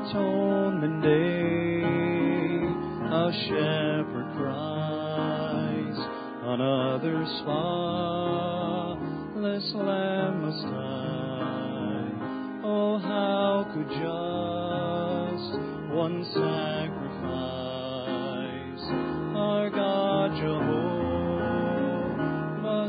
atonement day, a shepherd cries, another spotless lamb must die. Oh, how could just one sacrifice our God Jehovah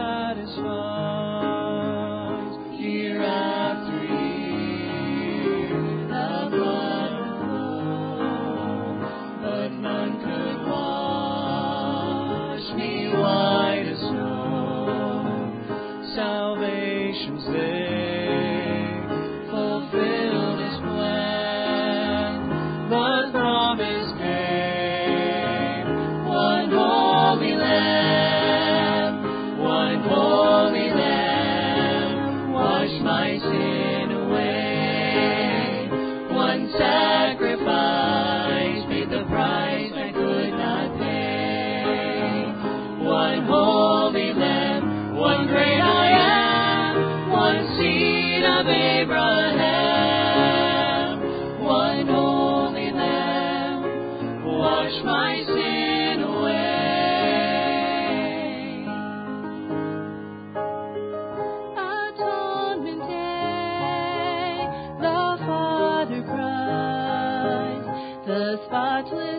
satisfies? Year after year the blood would flow, but none could wash me white as snow. Salvation's day fulfilled His plan. The promise came, one holy Lamb, one holy Lamb, wash my sin away. One sacrifice paid the price I could not pay. One holy Lamb, one great I am, one seed of Abraham. One holy Lamb, wash my sin away. Atonement day, the Father cries, the spotless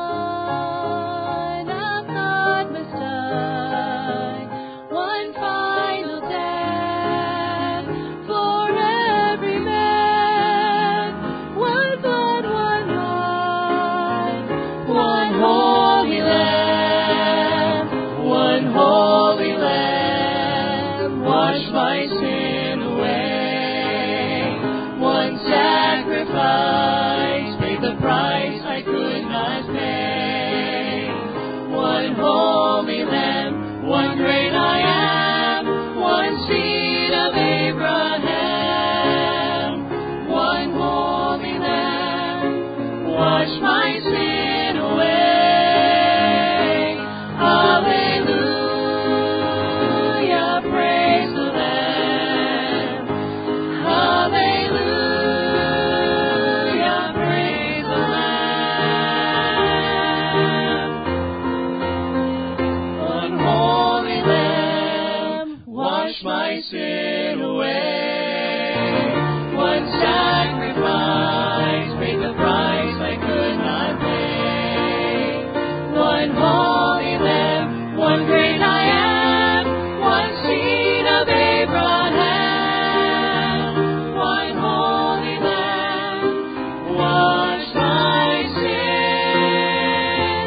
Son of God must die. One final death for every man. One blood, one life, one holy Lamb, one holy Lamb, wash my sin away. One sacrifice paid the price I could not pay. One holy Lamb, one great I am, one seed of Abraham. One holy Lamb, wash my sin away. Hallelujah, praise the Lamb. Hallelujah, praise the Lamb. One holy Lamb, wash my sin away. One sacrifice paid the price I could not pay. One holy Lamb, one great I am, one seed of Abraham. One holy Lamb, wash my sin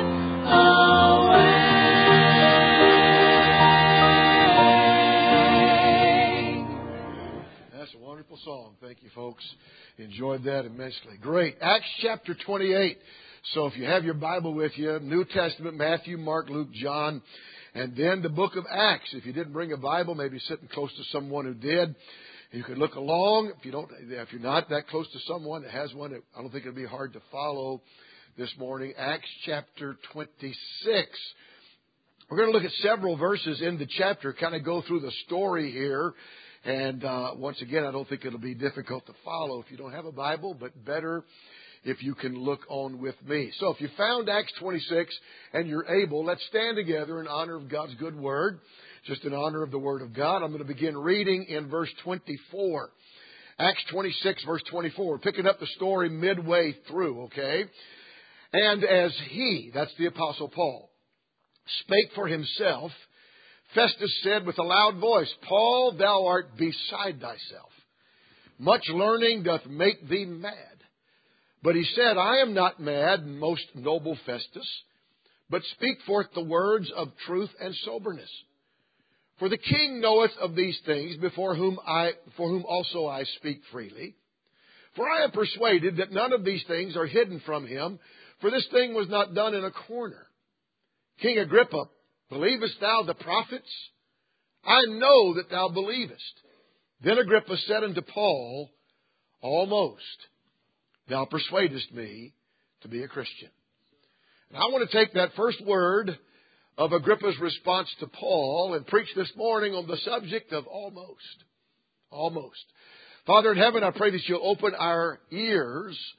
away. That's a wonderful song. Thank you, folks. Enjoyed that immensely. Great. Acts chapter 28. So if you have your Bible with you, New Testament, Matthew, Mark, Luke, John, and then the book of Acts. If you didn't bring a Bible, maybe sitting close to someone who did, you could look along. If you're not that close to someone that has one, I don't think it'll be hard to follow this morning. Acts chapter 26. We're going to look at several verses in the chapter, kind of go through the story here. And once again, I don't think it'll be difficult to follow if you don't have a Bible, but better if you can look on with me. So if you found Acts 26 and you're able, let's stand together in honor of God's good word, just in honor of the word of God. I'm going to begin reading in verse 24. Acts 26, verse 24. We're picking up the story midway through, okay? And as he, that's the Apostle Paul, spake for himself, Festus said with a loud voice, Paul, thou art beside thyself. Much learning doth make thee mad. But he said, I am not mad, most noble Festus, but speak forth the words of truth and soberness. For the king knoweth of these things, for whom also I speak freely. For I am persuaded that none of these things are hidden from him, for this thing was not done in a corner. King Agrippa, believest thou the prophets? I know that thou believest. Then Agrippa said unto Paul, Almost thou persuadest me to be a Christian. And I want to take that first word of Agrippa's response to Paul and preach this morning on the subject of almost. Almost. Father in heaven, I pray that you'll open our ears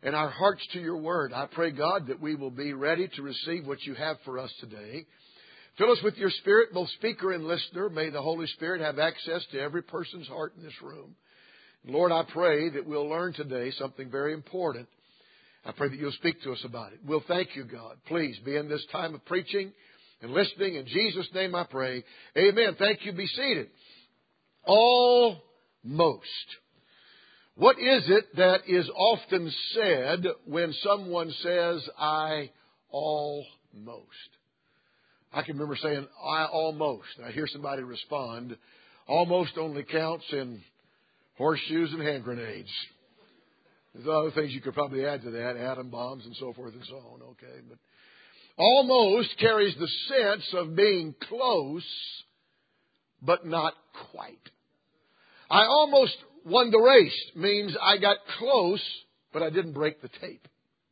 and our hearts to your word. I pray, God, that we will be ready to receive what you have for us today. Fill us with your Spirit, both speaker and listener. May the Holy Spirit have access to every person's heart in this room. Lord, I pray that we'll learn today something very important. I pray that you'll speak to us about it. We'll thank you, God. Please be in this time of preaching and listening. In Jesus' name I pray. Amen. Thank you. Be seated. Almost. What is it that is often said when someone says, I almost? I can remember saying, I almost. And I hear somebody respond, almost only counts in horseshoes and hand grenades. There's other things you could probably add to that, atom bombs and so forth and so on. Okay, but almost carries the sense of being close, but not quite. I almost won the race means I got close, but I didn't break the tape.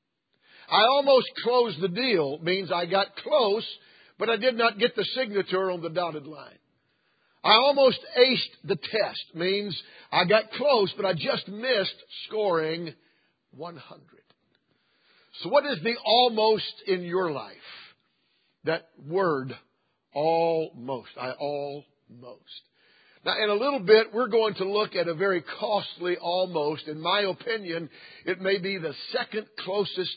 I almost closed the deal means I got close, but I did not get the signature on the dotted line. I almost aced the test means I got close, but I just missed scoring 100. So what is the almost in your life? That word, almost. I almost. Now, in a little bit, we're going to look at a very costly almost. In my opinion, it may be the second closest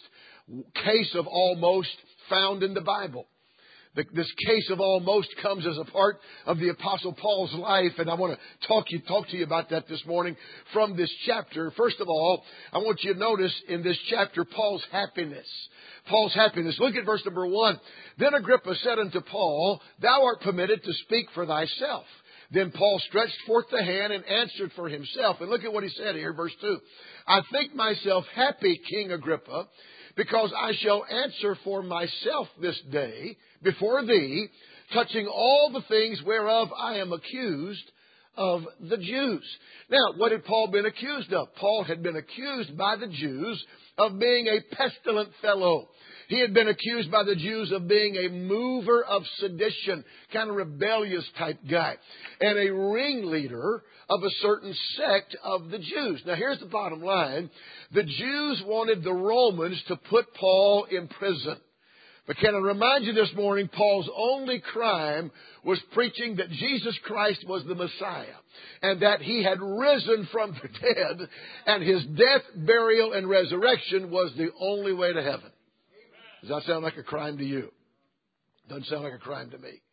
case of almost found in the Bible. This case of almost comes as a part of the Apostle Paul's life, and I want to talk to you about that this morning from this chapter. First of all, I want you to notice in this chapter Paul's happiness. Paul's happiness. Look at verse number 1. Then Agrippa said unto Paul, Thou art permitted to speak for thyself. Then Paul stretched forth the hand and answered for himself. And look at what he said here, verse 2. I think myself happy, King Agrippa, because I shall answer for myself this day before thee, touching all the things whereof I am accused of the Jews. Now, what had Paul been accused of? Paul had been accused by the Jews of being a pestilent fellow. He had been accused by the Jews of being a mover of sedition, kind of rebellious type guy, and a ringleader of a certain sect of the Jews. Now, here's the bottom line. The Jews wanted the Romans to put Paul in prison. But can I remind you this morning, Paul's only crime was preaching that Jesus Christ was the Messiah and that he had risen from the dead, and his death, burial, and resurrection was the only way to heaven. Does that sound like a crime to you? Doesn't sound like a crime to me.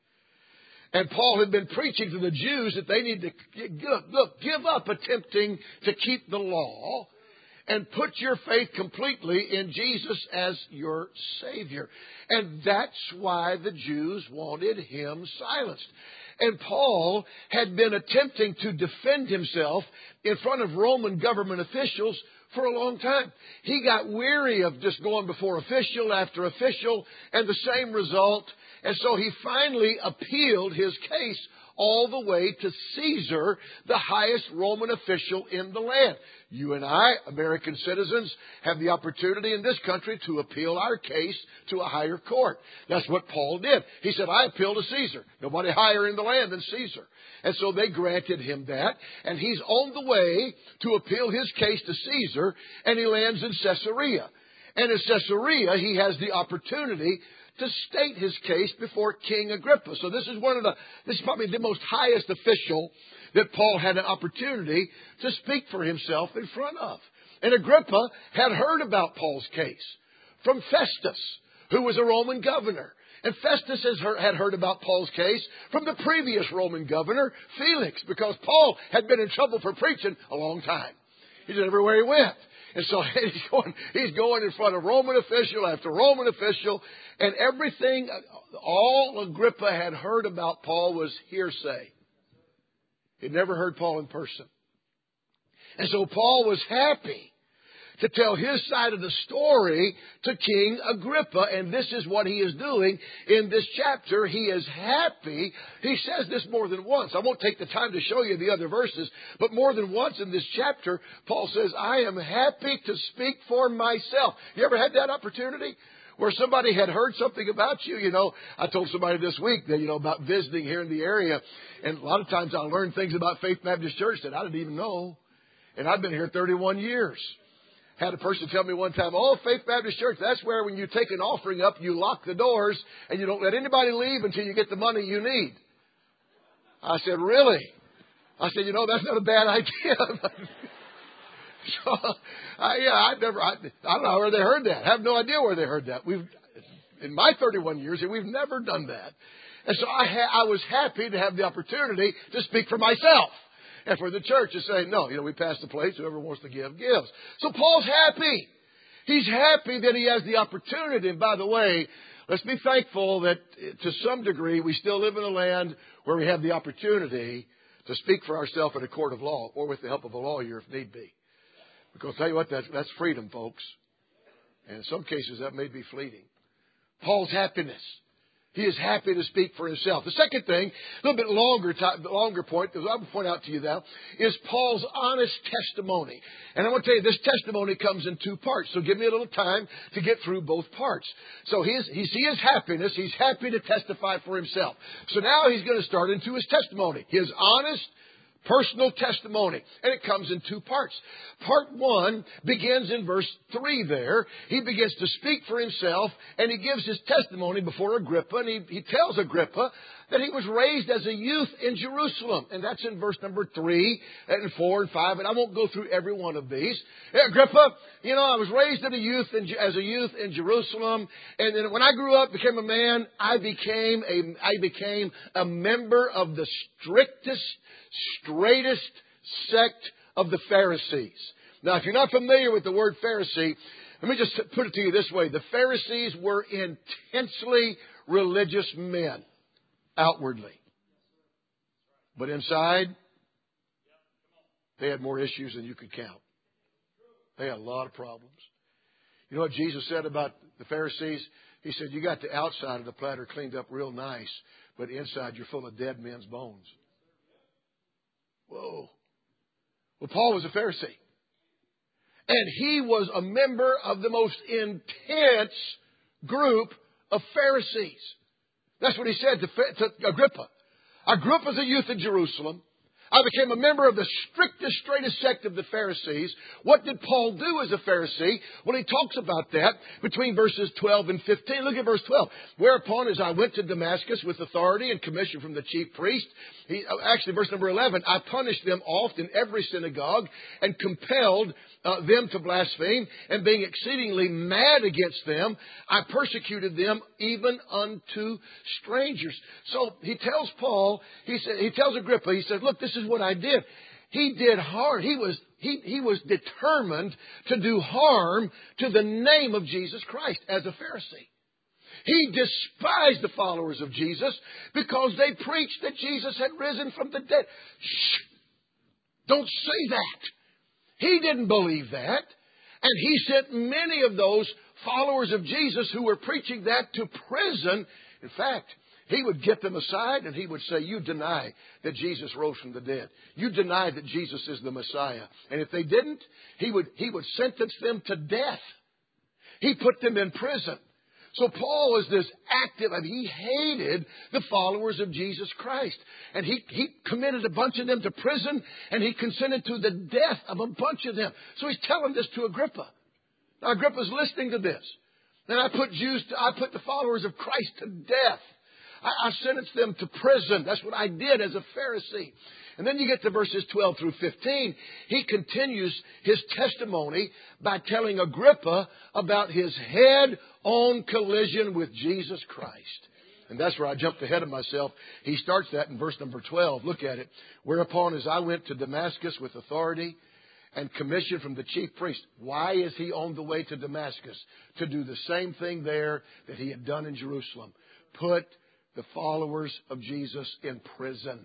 And Paul had been preaching to the Jews that they need to, give up attempting to keep the law and put your faith completely in Jesus as your Savior. And that's why the Jews wanted him silenced. And Paul had been attempting to defend himself in front of Roman government officials for a long time. He got weary of just going before official after official and the same result. And so he finally appealed his case all the way to Caesar, the highest Roman official in the land. You and I, American citizens, have the opportunity in this country to appeal our case to a higher court. That's what Paul did. He said, I appeal to Caesar. Nobody higher in the land than Caesar. And so they granted him that. And he's on the way to appeal his case to Caesar, and he lands in Caesarea. And in Caesarea, he has the opportunity to state his case before King Agrippa. So this is probably the most highest official that Paul had an opportunity to speak for himself in front of. And Agrippa had heard about Paul's case from Festus, who was a Roman governor. And Festus had heard about Paul's case from the previous Roman governor, Felix, because Paul had been in trouble for preaching a long time. He did everywhere he went. And so he's going in front of Roman official after Roman official, and everything, all Agrippa had heard about Paul was hearsay. He'd never heard Paul in person. And so Paul was happy to tell his side of the story to King Agrippa. And this is what he is doing in this chapter. He is happy. He says this more than once. I won't take the time to show you the other verses, but more than once in this chapter, Paul says, I am happy to speak for myself. You ever had that opportunity? Where somebody had heard something about you. You know, I told somebody this week that, about visiting here in the area. And a lot of times I learn things about Faith Baptist Church that I didn't even know. And I've been here 31 years. Had a person tell me one time, oh, Faith Baptist Church, that's where when you take an offering up, you lock the doors and you don't let anybody leave until you get the money you need. I said, really? I said, that's not a bad idea. So, I don't know where they heard that. I have no idea where they heard that. In my 31 years, we've never done that. And so I was happy to have the opportunity to speak for myself. And for the church to say, no, we pass the plates. Whoever wants to give, gives. So Paul's happy. He's happy that he has the opportunity. And by the way, let's be thankful that to some degree we still live in a land where we have the opportunity to speak for ourselves in a court of law or with the help of a lawyer if need be. Because I'll tell you what, that's freedom, folks. And in some cases that may be fleeting. Paul's happiness. He is happy to speak for himself. The second thing, a little bit longer point, because I will point out to you now, is Paul's honest testimony. And I want to tell you, this testimony comes in two parts. So give me a little time to get through both parts. So his happiness, he's happy to testify for himself. So now he's going to start into his testimony. His honest, personal testimony. And it comes in two parts. Part 1 begins in verse 3 there. He begins to speak for himself and he gives his testimony before Agrippa. And he tells Agrippa that he was raised as a youth in Jerusalem. And that's in verse number 3 and 4 and 5. And I won't go through every one of these. Agrippa, I was raised as a youth in Jerusalem. And then when I grew up, became a man, I became a member of the strictest, straightest sect of the Pharisees. Now, if you're not familiar with the word Pharisee, let me just put it to you this way. The Pharisees were intensely religious men, outwardly. But inside, they had more issues than you could count. They had a lot of problems. You know what Jesus said about the Pharisees? He said, you got the outside of the platter cleaned up real nice, but inside you're full of dead men's bones. Whoa. Well, Paul was a Pharisee. And he was a member of the most intense group of Pharisees. That's what he said to Agrippa. I grew up as a youth in Jerusalem. I became a member of the strictest, straightest sect of the Pharisees. What did Paul do as a Pharisee? Well, he talks about that between verses 12 and 15. Look at verse 12. Whereupon, as I went to Damascus with authority and commission from the chief priest, verse number 11, I punished them oft in every synagogue and compelled them to blaspheme, and being exceedingly mad against them, I persecuted them even unto strangers. So he tells Paul, he tells Agrippa, he says, look, this is what I did. He did harm. He was determined to do harm to the name of Jesus Christ as a Pharisee. He despised the followers of Jesus because they preached that Jesus had risen from the dead. Shh! Don't say that. He didn't believe that. And he sent many of those followers of Jesus who were preaching that to prison. In fact, he would get them aside and he would say, you deny that Jesus rose from the dead. You deny that Jesus is the Messiah. And if they didn't, he would sentence them to death. He put them in prison. So Paul was this active, and he hated the followers of Jesus Christ. And he committed a bunch of them to prison, and he consented to the death of a bunch of them. So he's telling this to Agrippa. Now Agrippa's listening to this. Then I put the followers of Christ to death. I sentenced them to prison. That's what I did as a Pharisee. And then you get to verses 12 through 15. He continues his testimony by telling Agrippa about his head-on collision with Jesus Christ. And that's where I jumped ahead of myself. He starts that in verse number 12. Look at it. Whereupon, as I went to Damascus with authority and commission from the chief priest. Why is he on the way to Damascus? To do the same thing there that he had done in Jerusalem. Put the followers of Jesus in prison.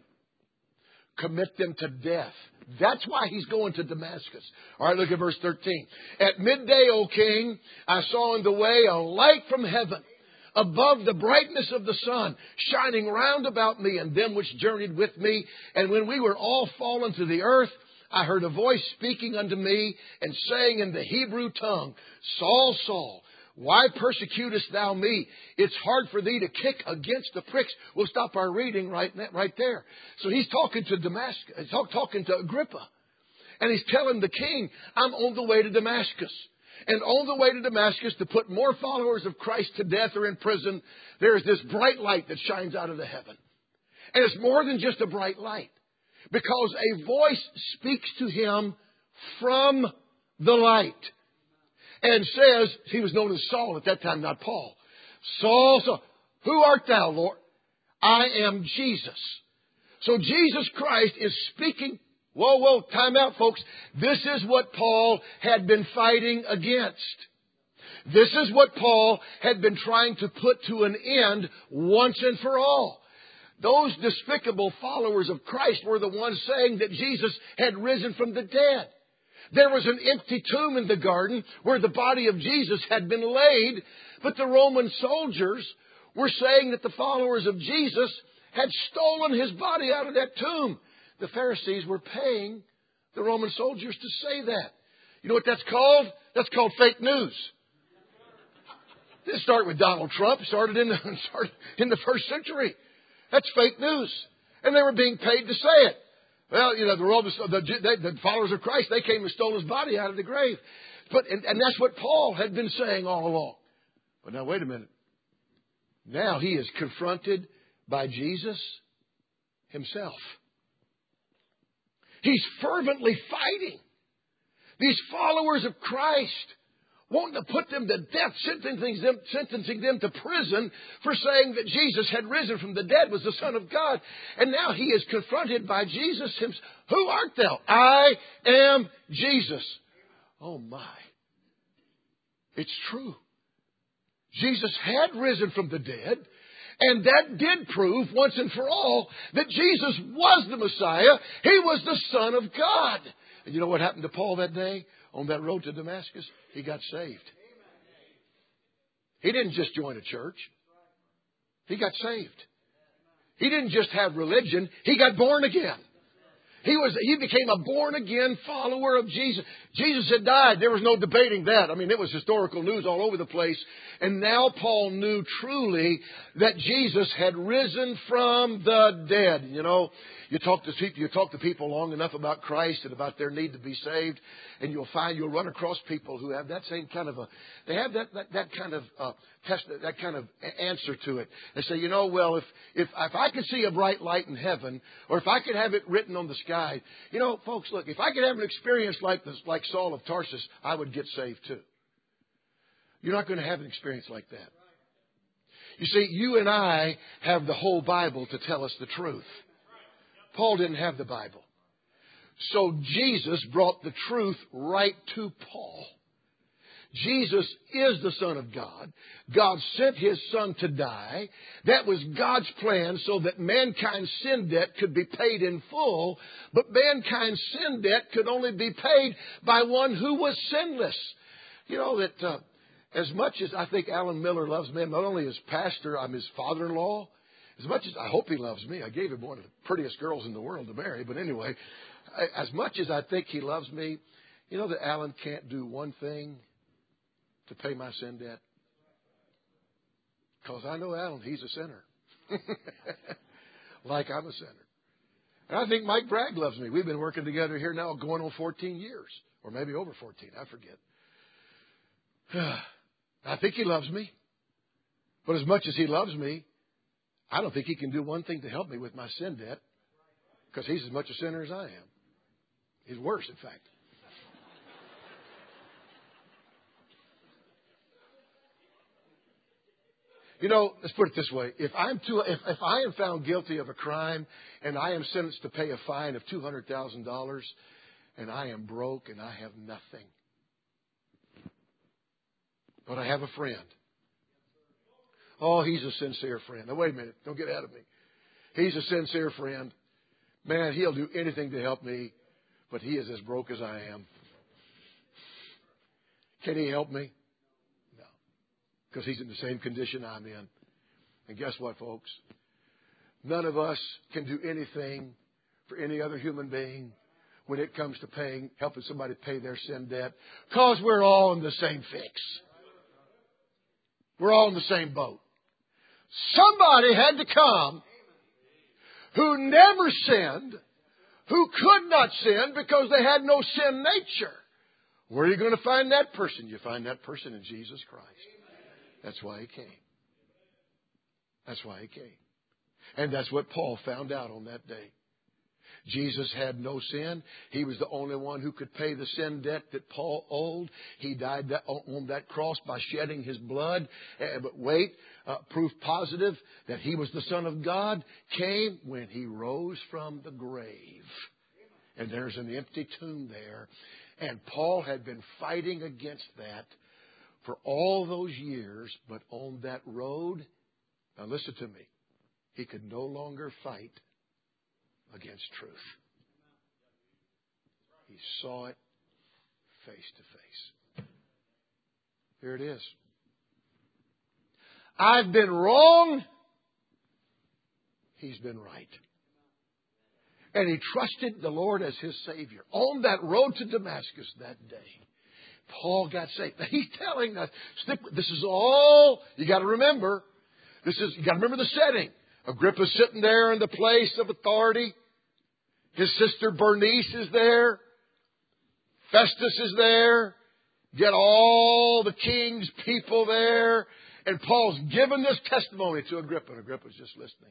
Commit them to death. That's why he's going to Damascus. All right, look at verse 13. At midday, O king, I saw in the way a light from heaven, above the brightness of the sun, shining round about me and them which journeyed with me. And when we were all fallen to the earth, I heard a voice speaking unto me and saying in the Hebrew tongue, Saul, Saul, why persecutest thou me? It's hard for thee to kick against the pricks. We'll stop our reading right there. So he's talking to Damascus. He's talking to Agrippa. And he's telling the king, I'm on the way to Damascus. And on the way to Damascus to put more followers of Christ to death or in prison, there's this bright light that shines out of the heaven. And it's more than just a bright light. Because a voice speaks to him from the light. And says, he was known as Saul at that time, not Paul. Saul, Saul, who art thou, Lord? I am Jesus. So Jesus Christ is speaking. Whoa, time out, folks. This is what Paul had been fighting against. This is what Paul had been trying to put to an end once and for all. Those despicable followers of Christ were the ones saying that Jesus had risen from the dead. There was an empty tomb in the garden where the body of Jesus had been laid, but the Roman soldiers were saying that the followers of Jesus had stolen his body out of that tomb. The Pharisees were paying the Roman soldiers to say that. You know what that's called? That's called fake news. It didn't start with Donald Trump. It started in the first century. That's fake news. And they were being paid to say it. Well, you know, the followers of Christ, they came and stole his body out of the grave. And that's what Paul had been saying all along. But now, wait a minute. Now he is confronted by Jesus himself. He's fervently fighting these followers of Christ, wanting to put them to death, sentencing them to prison for saying that Jesus had risen from the dead, was the Son of God. And now he is confronted by Jesus himself. Who art thou? I am Jesus. Oh my. It's true. Jesus had risen from the dead. And that did prove once and for all that Jesus was the Messiah. He was the Son of God. And you know what happened to Paul that day on that road to Damascus? He got saved. He didn't just join a church. He got saved. He didn't just have religion. He got born again. He became a born-again follower of Jesus. Jesus had died. There was no debating that. I mean, it was historical news all over the place. And now Paul knew truly that Jesus had risen from the dead. You know, you talk to people long enough about Christ and about their need to be saved, and you'll run across people who have that same kind of that kind of answer to it. They say, you know, well, if I could see a bright light in heaven, or if I could have it written on the sky, you know, folks, look, if I could have an experience like Saul of Tarsus, I would get saved too. You're not going to have an experience like that. You see, you and I have the whole Bible to tell us the truth. Paul didn't have the Bible. So Jesus brought the truth right to Paul. Jesus is the Son of God. God sent His Son to die. That was God's plan so that mankind's sin debt could be paid in full. But mankind's sin debt could only be paid by one who was sinless. You know that as much as I think Alan Miller loves me, not only as pastor, I'm his father-in-law. As much as I hope he loves me, I gave him one of the prettiest girls in the world to marry. But anyway, as much as I think he loves me, you know that Alan can't do one thing to pay my sin debt? Because I know Alan, he's a sinner. Like I'm a sinner. And I think Mike Bragg loves me. We've been working together here now going on 14 years. Or maybe over 14, I forget. I think he loves me. But as much as he loves me, I don't think he can do one thing to help me with my sin debt. Because he's as much a sinner as I am. He's worse, in fact. You know, let's put it this way. If I am found guilty of a crime and I am sentenced to pay a fine of $200,000 and I am broke and I have nothing, but I have a friend. Oh, he's a sincere friend. Now, wait a minute. Don't get out of me. He's a sincere friend. Man, he'll do anything to help me, but he is as broke as I am. Can he help me? No. Because he's in the same condition I'm in. And guess what, folks? None of us can do anything for any other human being when it comes to helping somebody pay their sin debt. Because we're all in the same fix. We're all in the same boat. Somebody had to come who never sinned, who could not sin because they had no sin nature. Where are you going to find that person? You find that person in Jesus Christ. That's why He came. That's why He came. And that's what Paul found out on that day. Jesus had no sin. He was the only one who could pay the sin debt that Paul owed. He died on that cross by shedding His blood. But wait, proof positive that He was the Son of God came when He rose from the grave. And there's an empty tomb there. And Paul had been fighting against that for all those years. But on that road, now listen to me, he could no longer fight against truth. He saw it face to face. Here it is. I've been wrong. He's been right. And he trusted the Lord as his Savior. On that road to Damascus that day, Paul got saved. Now, he's telling us, this is all, you got to remember, you got to remember the setting. Agrippa's sitting there in the place of authority. His sister Bernice is there. Festus is there. Get all the king's people there. And Paul's given this testimony to Agrippa. And Agrippa's just listening.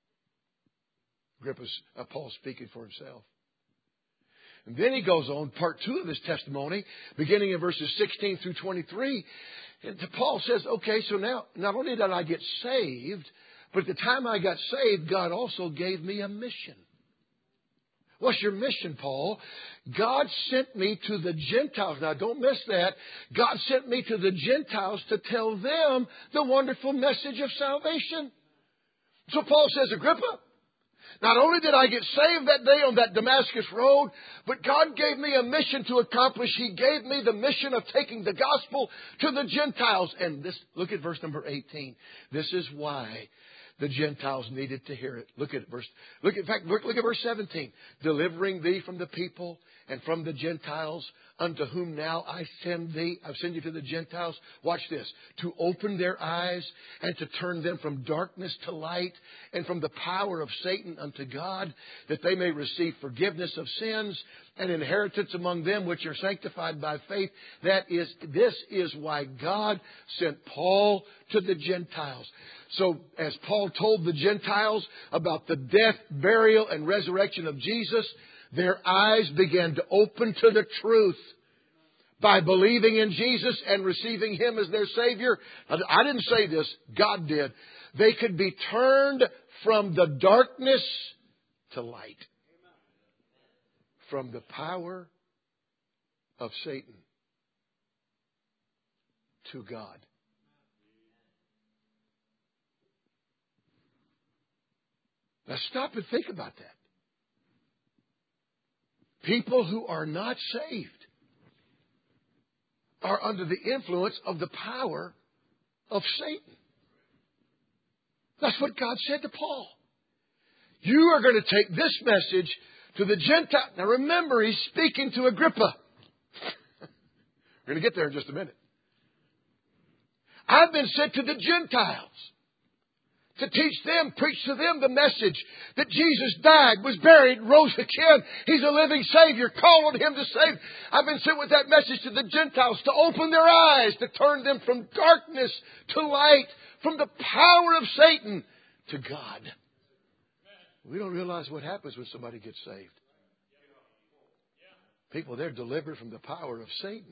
Paul's speaking for himself. And then he goes on, part 2 of his testimony, beginning in verses 16 through 23. And Paul says, okay, so now, not only did I get saved, but at the time I got saved, God also gave me a mission. What's your mission, Paul? God sent me to the Gentiles. Now, don't miss that. God sent me to the Gentiles to tell them the wonderful message of salvation. So Paul says, Agrippa, not only did I get saved that day on that Damascus road, but God gave me a mission to accomplish. He gave me the mission of taking the gospel to the Gentiles. And this, look at verse number 18. This is why the Gentiles needed to hear it. Look at verse 17. Delivering thee from the people and from the Gentiles, unto whom now I send thee. I send you to the Gentiles. Watch this. To open their eyes and to turn them from darkness to light and from the power of Satan unto God, that they may receive forgiveness of sins and inheritance among them which are sanctified by faith. This is why God sent Paul to the Gentiles. So as Paul told the Gentiles about the death, burial, and resurrection of Jesus, their eyes began to open to the truth by believing in Jesus and receiving Him as their Savior. I didn't say this. God did. They could be turned from the darkness to light. From the power of Satan to God. Now stop and think about that. People who are not saved are under the influence of the power of Satan. That's what God said to Paul. You are going to take this message to the Gentiles. Now remember, he's speaking to Agrippa. We're going to get there in just a minute. I've been sent to the Gentiles to teach them, preach to them the message that Jesus died, was buried, rose again. He's a living Savior. Call on Him to save. I've been sent with that message to the Gentiles to open their eyes, to turn them from darkness to light, from the power of Satan to God. We don't realize what happens when somebody gets saved. People, they're delivered from the power of Satan.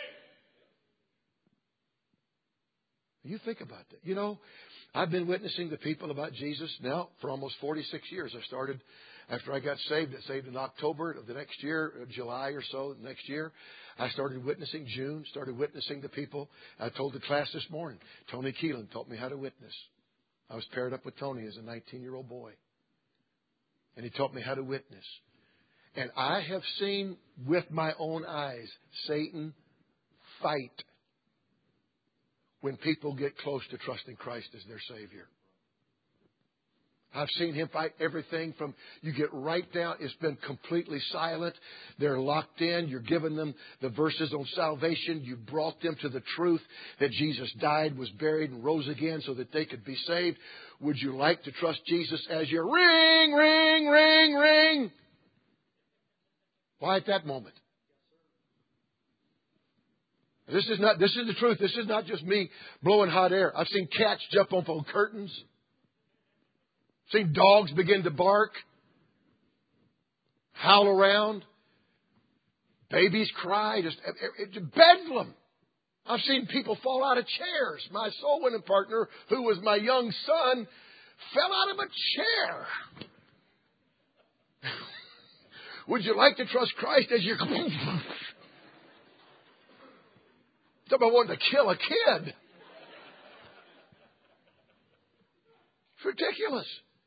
You think about that. You know, I've been witnessing to people about Jesus now for almost 46 years. I started after I got saved. I saved in October of the next year, July or so next year. I started witnessing June, started witnessing to people. I told the class this morning, Tony Keelan taught me how to witness. I was paired up with Tony as a 19-year-old boy. And he taught me how to witness. And I have seen with my own eyes Satan fight when people get close to trusting Christ as their Savior. I've seen him fight everything from, you get right down, it's been completely silent. They're locked in. You're giving them the verses on salvation. You brought them to the truth that Jesus died, was buried, and rose again so that they could be saved. Would you like to trust Jesus as your ring, ring, ring, ring? Why at that moment? This is the truth. This is not just me blowing hot air. I've seen cats jump up on curtains. Seen dogs begin to bark. Howl around. Babies cry. Just bedlam. I've seen people fall out of chairs. My soul winning partner, who was my young son, fell out of a chair. Would you like to trust Christ as your... Somebody wanted to kill a kid. It's ridiculous.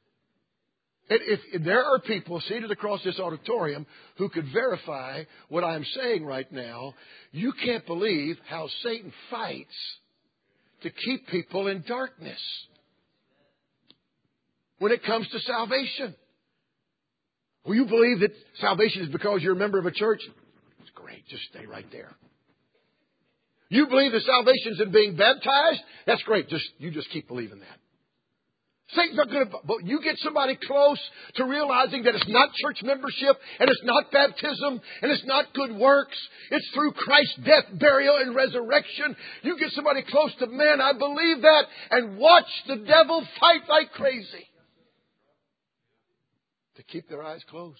If there are people seated across this auditorium who could verify what I'm saying right now, you can't believe how Satan fights to keep people in darkness when it comes to salvation. Will you believe that salvation is because you're a member of a church? It's great. Just stay right there. You believe that salvation is in being baptized? That's great. You just keep believing that. Satan's not going to... But you get somebody close to realizing that it's not church membership, and it's not baptism, and it's not good works. It's through Christ's death, burial, and resurrection. You get somebody close to, man, I believe that, and watch the devil fight like crazy to keep their eyes closed,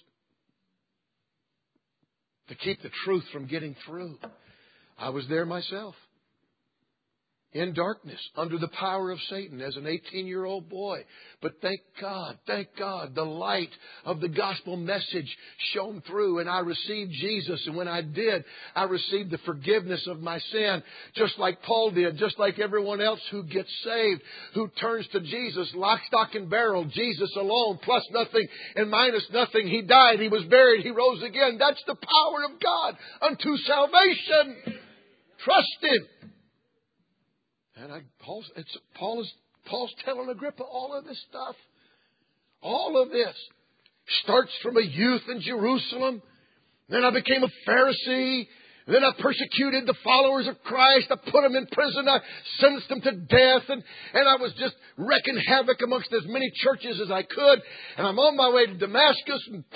to keep the truth from getting through. I was there myself. In darkness, under the power of Satan as an 18-year-old boy. But thank God, the light of the gospel message shone through, and I received Jesus. And when I did, I received the forgiveness of my sin, just like Paul did, just like everyone else who gets saved, who turns to Jesus, lock, stock, and barrel, Jesus alone, plus nothing and minus nothing. He died, He was buried, He rose again. That's the power of God unto salvation. Trust Him. And Paul's telling Agrippa all of this stuff. All of this starts from a youth in Jerusalem. Then I became a Pharisee. Then I persecuted the followers of Christ. I put them in prison. I sentenced them to death. And I was just wrecking havoc amongst as many churches as I could. And I'm on my way to Damascus. And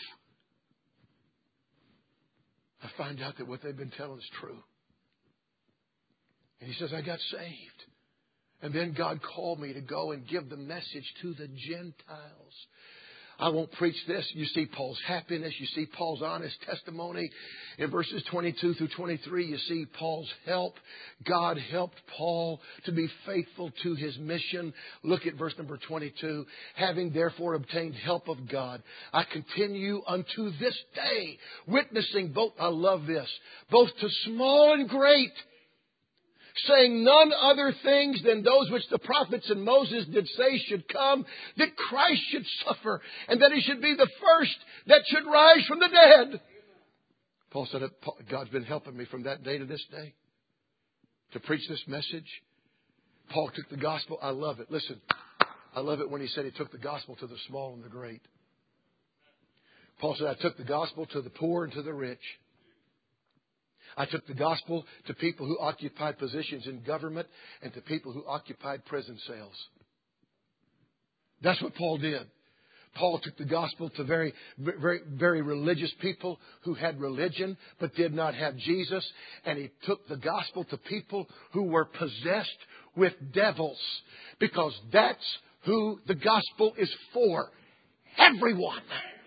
I find out that what they've been telling is true. And he says, I got saved. And then God called me to go and give the message to the Gentiles. I won't preach this. You see Paul's happiness. You see Paul's honest testimony. In verses 22 through 23, you see Paul's help. God helped Paul to be faithful to his mission. Look at verse number 22. Having therefore obtained help of God, I continue unto this day, witnessing both, I love this, both to small and great, saying none other things than those which the prophets and Moses did say should come, that Christ should suffer, and that He should be the first that should rise from the dead. Paul said, God's been helping me from that day to this day to preach this message. Paul took the gospel. I love it. Listen, I love it when he said he took the gospel to the small and the great. Paul said, I took the gospel to the poor and to the rich. I took the gospel to people who occupied positions in government and to people who occupied prison cells. That's what Paul did. Paul took the gospel to very, very, very religious people who had religion but did not have Jesus. And he took the gospel to people who were possessed with devils, because that's who the gospel is for. Everyone.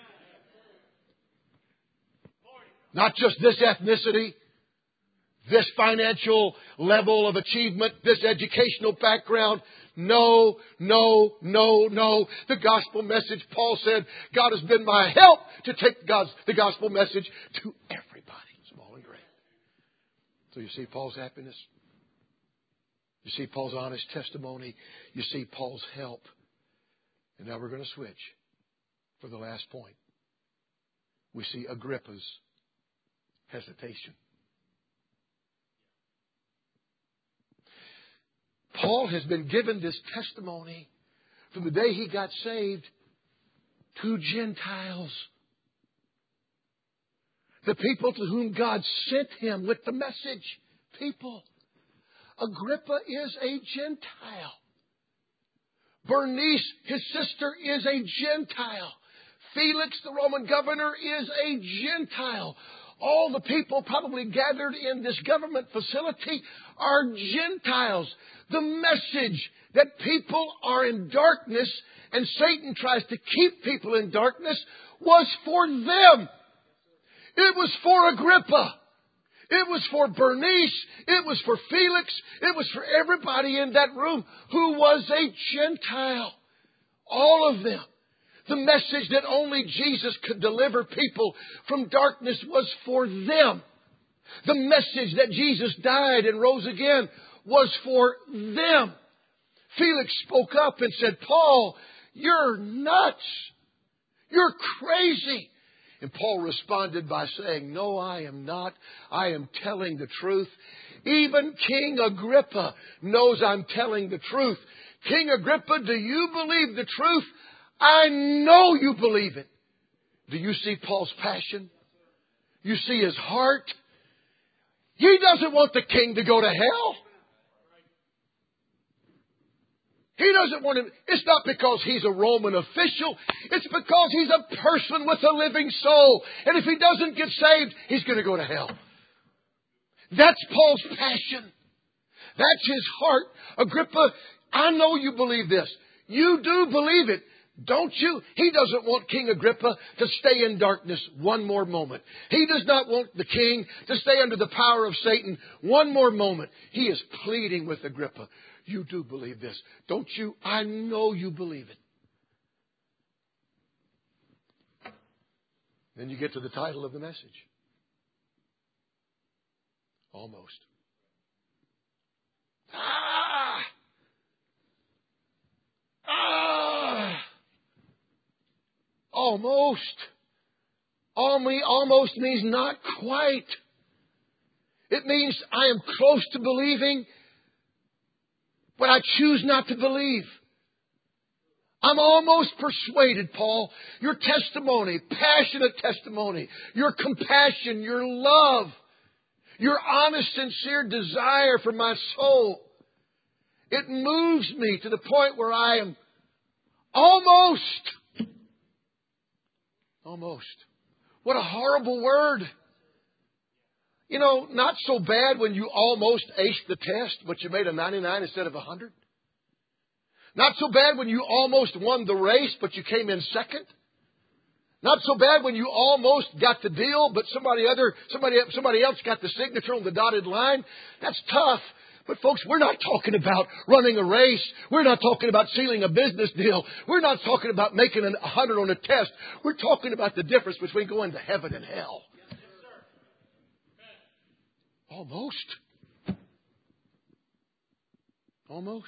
Not just this ethnicity, this financial level of achievement, this educational background. No, no, no, no. The gospel message, Paul said, God has been my help to take the gospel message to everybody, small and great. So you see Paul's happiness. You see Paul's honest testimony. You see Paul's help. And now we're going to switch for the last point. We see Agrippa's hesitation. Paul has been given this testimony from the day he got saved to Gentiles. The people to whom God sent him with the message. People. Agrippa is a Gentile. Bernice, his sister, is a Gentile. Felix, the Roman governor, is a Gentile. All the people probably gathered in this government facility are Gentiles. The message that people are in darkness and Satan tries to keep people in darkness was for them. It was for Agrippa. It was for Bernice. It was for Felix. It was for everybody in that room who was a Gentile. All of them. The message that only Jesus could deliver people from darkness was for them. The message that Jesus died and rose again was for them. Felix spoke up and said, Paul, you're nuts. You're crazy. And Paul responded by saying, no, I am not. I am telling the truth. Even King Agrippa knows I'm telling the truth. King Agrippa, do you believe the truth? I know you believe it. Do you see Paul's passion? You see his heart? He doesn't want the king to go to hell. He doesn't want him. It's not because he's a Roman official. It's because he's a person with a living soul. And if he doesn't get saved, he's going to go to hell. That's Paul's passion. That's his heart. Agrippa, I know you believe this. You do believe it. Don't you? He doesn't want King Agrippa to stay in darkness one more moment. He does not want the king to stay under the power of Satan one more moment. He is pleading with Agrippa. You do believe this, don't you? I know you believe it. Then you get to the title of the message. Almost. Almost. Almost means not quite. It means I am close to believing, but I choose not to believe. I'm almost persuaded, Paul. Your testimony, passionate testimony, your compassion, your love, your honest, sincere desire for my soul, it moves me to the point where I am almost. Almost. What a horrible word. You know, not so bad when you almost aced the test, but you made a 99 instead of 100. Not so bad when you almost won the race, but you came in second. Not so bad when you almost got the deal, but somebody else got the signature on the dotted line. That's tough. But folks, we're not talking about running a race. We're not talking about sealing a business deal. We're not talking about making 100 on a test. We're talking about the difference between going to heaven and hell. Almost. Almost.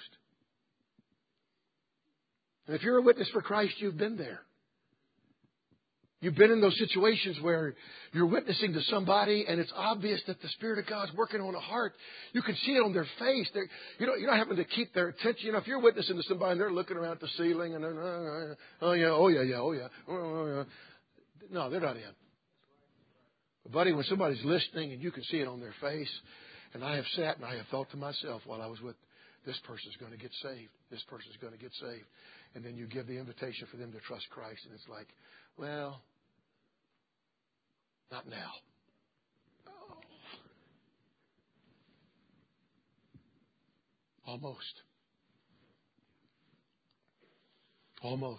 And if you're a witness for Christ, you've been there. You've been in those situations where you're witnessing to somebody and it's obvious that the Spirit of God's working on a heart. You can see it on their face. You're not having to keep their attention. You know, if you're witnessing to somebody and they're looking around at the ceiling and they're, oh yeah. No, they're not in. But buddy, when somebody's listening and you can see it on their face, and I have sat and I have thought to myself while I was with, this person's going to get saved. This person's going to get saved. And then you give the invitation for them to trust Christ and it's like, well, not now. Oh. Almost. Almost.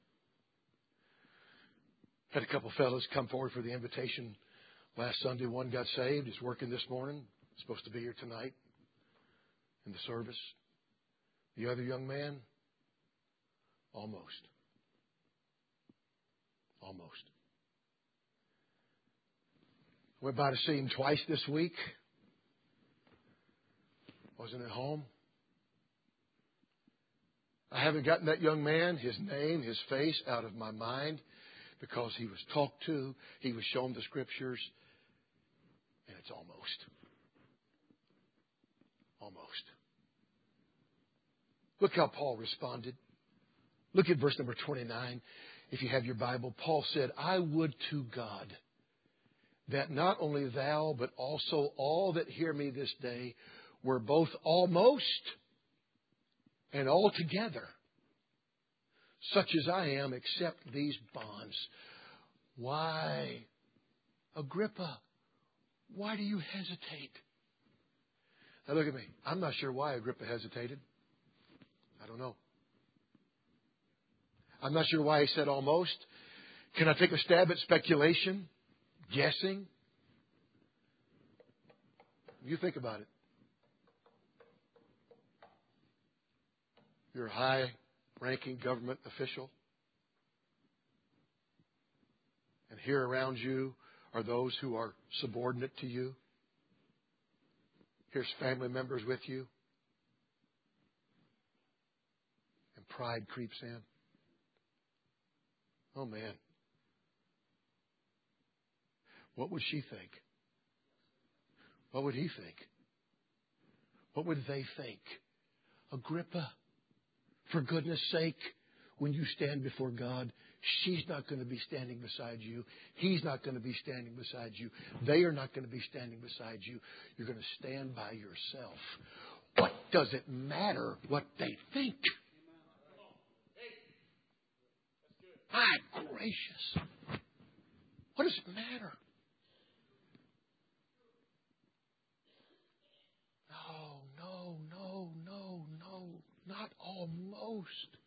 Had a couple fellows come forward for the invitation last Sunday. One got saved. He's working this morning. Supposed to be here tonight in the service. The other young man, almost. Almost. Went by to see him twice this week. Wasn't at home. I haven't gotten that young man, his name, his face out of my mind because he was talked to. He was shown the Scriptures. And it's almost. Almost. Look how Paul responded. Look at verse number 29. If you have your Bible, Paul said, I would to God that not only thou, but also all that hear me this day were both almost and altogether such as I am, accept these bonds. Why, Agrippa, why do you hesitate? Now look at me. I'm not sure why Agrippa hesitated. I don't know. I'm not sure why he said almost. Can I take a stab at speculation? Guessing? You think about it. You're a high-ranking government official. And here around you are those who are subordinate to you. Here's family members with you. And pride creeps in. Oh, man. What would she think? What would he think? What would they think? Agrippa, for goodness sake, when you stand before God, she's not going to be standing beside you. He's not going to be standing beside you. They are not going to be standing beside you. You're going to stand by yourself. What does it matter what they think? My gracious. What does it matter? No. Not almost.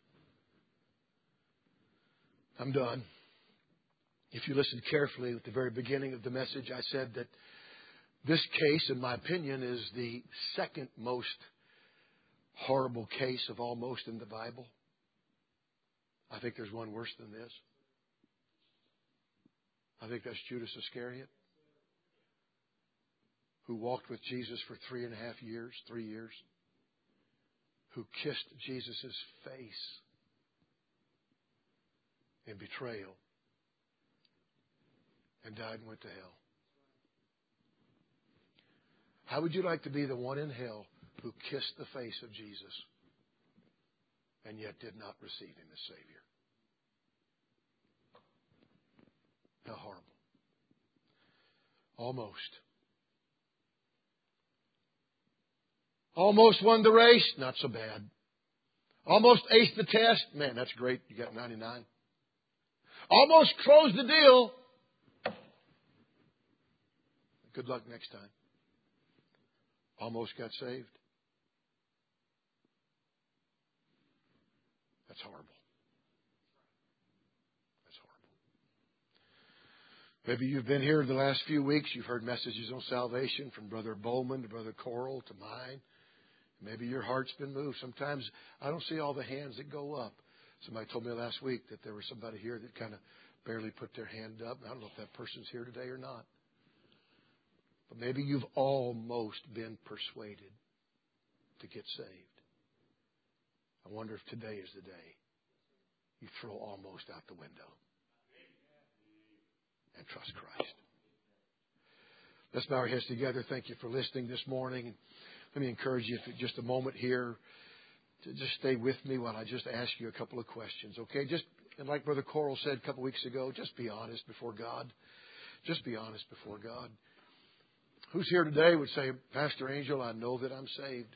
I'm done. If you listened carefully at the very beginning of the message, I said that this case, in my opinion, is the second most horrible case of almost in the Bible. I think there's one worse than this. I think that's Judas Iscariot, who walked with Jesus for 3 years, who kissed Jesus' face in betrayal and died and went to hell. How would you like to be the one in hell who kissed the face of Jesus and yet did not receive Him as Savior? How horrible. Almost won the race. Not so bad. Almost aced the test. Man, that's great. You got 99. Almost closed the deal. Good luck next time. Almost got saved. That's horrible. That's horrible. Maybe you've been here the last few weeks. You've heard messages on salvation from Brother Bowman to Brother Coral to mine. Maybe your heart's been moved. Sometimes I don't see all the hands that go up. Somebody told me last week that there was somebody here that kind of barely put their hand up. I don't know if that person's here today or not. But maybe you've almost been persuaded to get saved. I wonder if today is the day you throw almost out the window and trust Christ. Let's bow our heads together. Thank you for listening this morning. Let me encourage you for just a moment here to just stay with me while I just ask you a couple of questions, okay? And like Brother Coral said a couple weeks ago, just be honest before God. Just be honest before God. Who's here today would say, Pastor Angel, I know that I'm saved.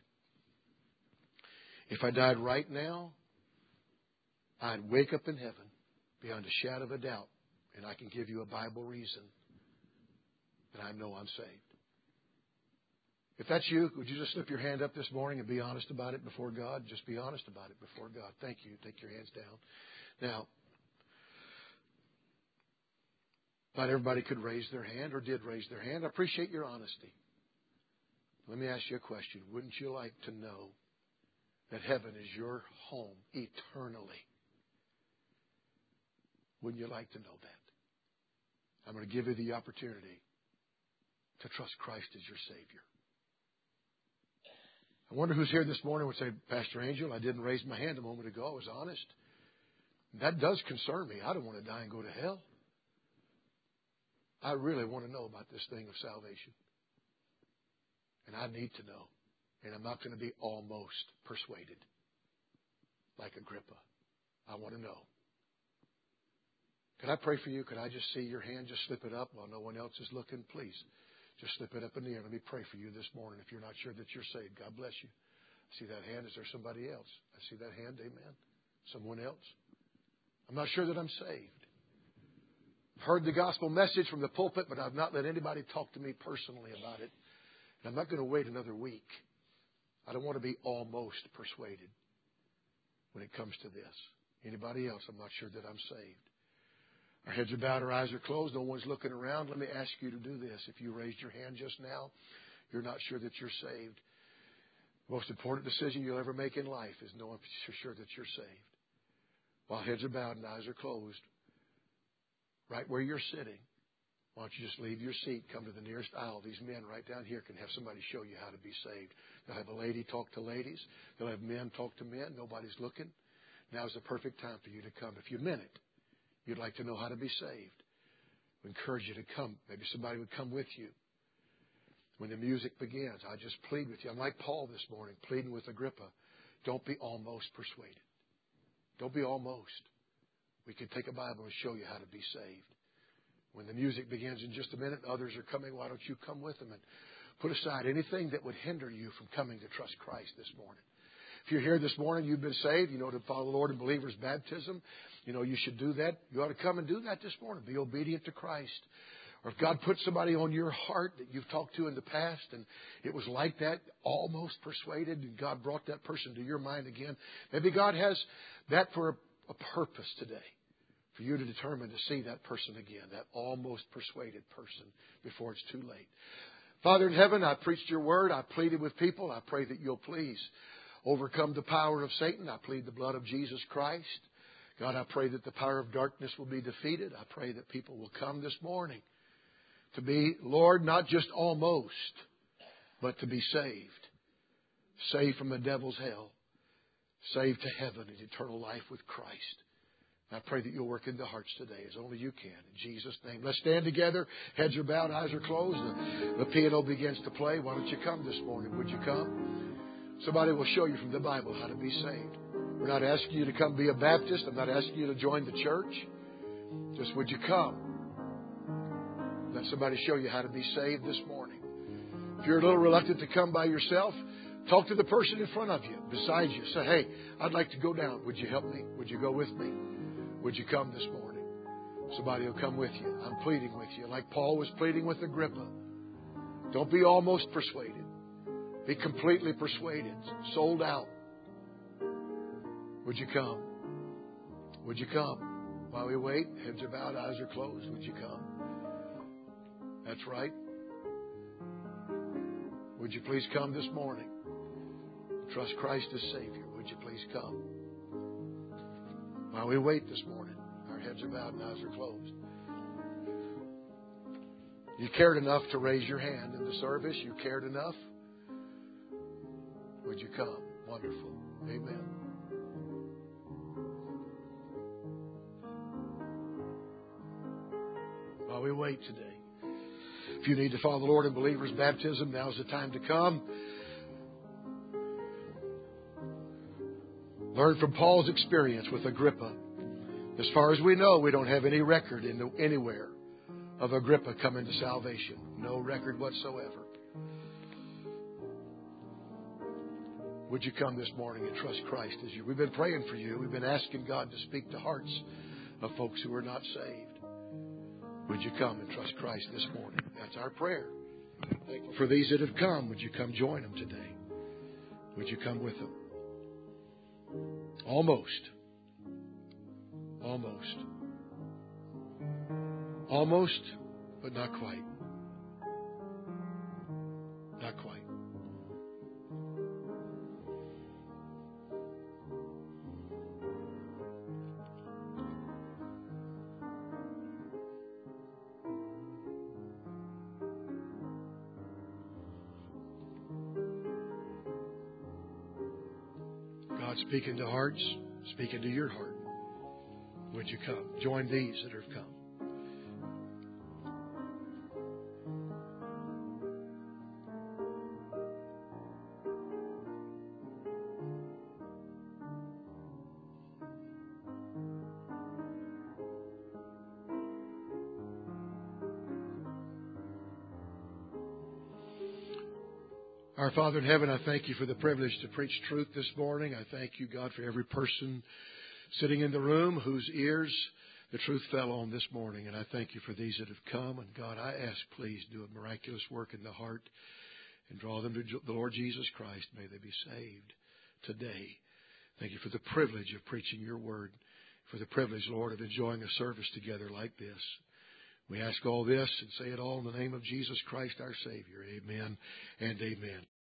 If I died right now, I'd wake up in heaven beyond a shadow of a doubt, and I can give you a Bible reason that I know I'm saved. If that's you, would you just slip your hand up this morning and be honest about it before God? Just be honest about it before God. Thank you. Take your hands down. Now, not everybody could raise their hand or did raise their hand. I appreciate your honesty. Let me ask you a question. Wouldn't you like to know that heaven is your home eternally? Wouldn't you like to know that? I'm going to give you the opportunity to trust Christ as your Savior. I wonder who's here this morning would say, Pastor Angel, I didn't raise my hand a moment ago. I was honest. That does concern me. I don't want to die and go to hell. I really want to know about this thing of salvation. And I need to know. And I'm not going to be almost persuaded like Agrippa. I want to know. Could I pray for you? Could I just see your hand? Just slip it up while no one else is looking, please. Just slip it up in the air. Let me pray for you this morning if you're not sure that you're saved. God bless you. I see that hand. Is there somebody else? I see that hand. Amen. Someone else? I'm not sure that I'm saved. I've heard the gospel message from the pulpit, but I've not let anybody talk to me personally about it. And I'm not going to wait another week. I don't want to be almost persuaded when it comes to this. Anybody else? I'm not sure that I'm saved. Our heads are bowed, our eyes are closed, no one's looking around. Let me ask you to do this. If you raised your hand just now, you're not sure that you're saved. The most important decision you'll ever make in life is knowing for sure that you're saved. While heads are bowed and eyes are closed, right where you're sitting, why don't you just leave your seat, come to the nearest aisle. These men right down here can have somebody show you how to be saved. They'll have a lady talk to ladies. They'll have men talk to men. Nobody's looking. Now's the perfect time for you to come. If you meant it, you'd like to know how to be saved, we encourage you to come. Maybe somebody would come with you. When the music begins, I just plead with you. I'm like Paul this morning, pleading with Agrippa. Don't be almost persuaded. Don't be almost. We can take a Bible and show you how to be saved. When the music begins in just a minute, others are coming. Why don't you come with them and put aside anything that would hinder you from coming to trust Christ this morning? If you're here this morning, you've been saved, you know, to follow the Lord in believer's baptism, you know, you should do that. You ought to come and do that this morning. Be obedient to Christ. Or if God put somebody on your heart that you've talked to in the past and it was like that, almost persuaded, and God brought that person to your mind again, maybe God has that for a purpose today, for you to determine to see that person again, that almost persuaded person, before it's too late. Father in heaven, I preached your word. I pleaded with people. I pray that you'll please overcome the power of Satan. I plead the blood of Jesus Christ. God, I pray that the power of darkness will be defeated. I pray that people will come this morning to be, Lord, not just almost, but to be saved. Saved from the devil's hell. Saved to heaven and eternal life with Christ. I pray that you'll work in the hearts today as only you can. In Jesus' name. Let's stand together. Heads are bowed, eyes are closed. The piano begins to play. Why don't you come this morning? Would you come? Somebody will show you from the Bible how to be saved. We're not asking you to come be a Baptist. I'm not asking you to join the church. Just would you come? Let somebody show you how to be saved this morning. If you're a little reluctant to come by yourself, talk to the person in front of you, beside you. Say, hey, I'd like to go down. Would you help me? Would you go with me? Would you come this morning? Somebody will come with you. I'm pleading with you. Like Paul was pleading with Agrippa. Don't be almost persuaded. Be completely persuaded. Sold out. Would you come? Would you come? While we wait, heads are bowed, eyes are closed. Would you come? That's right. Would you please come this morning? Trust Christ as Savior. Would you please come? While we wait this morning, our heads are bowed and eyes are closed. You cared enough to raise your hand in the service. You cared enough. Would you come? Wonderful. Amen. While we wait today, if you need to follow the Lord in believer's baptism, now's the time to come. Learn from Paul's experience with Agrippa. As far as we know, we don't have any record anywhere of Agrippa coming to salvation. No record whatsoever. Would you come this morning and trust Christ as you? We've been praying for you. We've been asking God to speak to hearts of folks who are not saved. Would you come and trust Christ this morning? That's our prayer. For these that have come, would you come join them today? Would you come with them? Almost. Almost. Almost, but not quite. Not quite. God speaking to hearts, speaking to your heart. Would you come? Join these that have come. Our Father in heaven, I thank you for the privilege to preach truth this morning. I thank you, God, for every person sitting in the room whose ears the truth fell on this morning. And I thank you for these that have come. And God, I ask, please do a miraculous work in the heart and draw them to the Lord Jesus Christ. May they be saved today. Thank you for the privilege of preaching your word, for the privilege, Lord, of enjoying a service together like this. We ask all this and say it all in the name of Jesus Christ, our Savior. Amen and amen.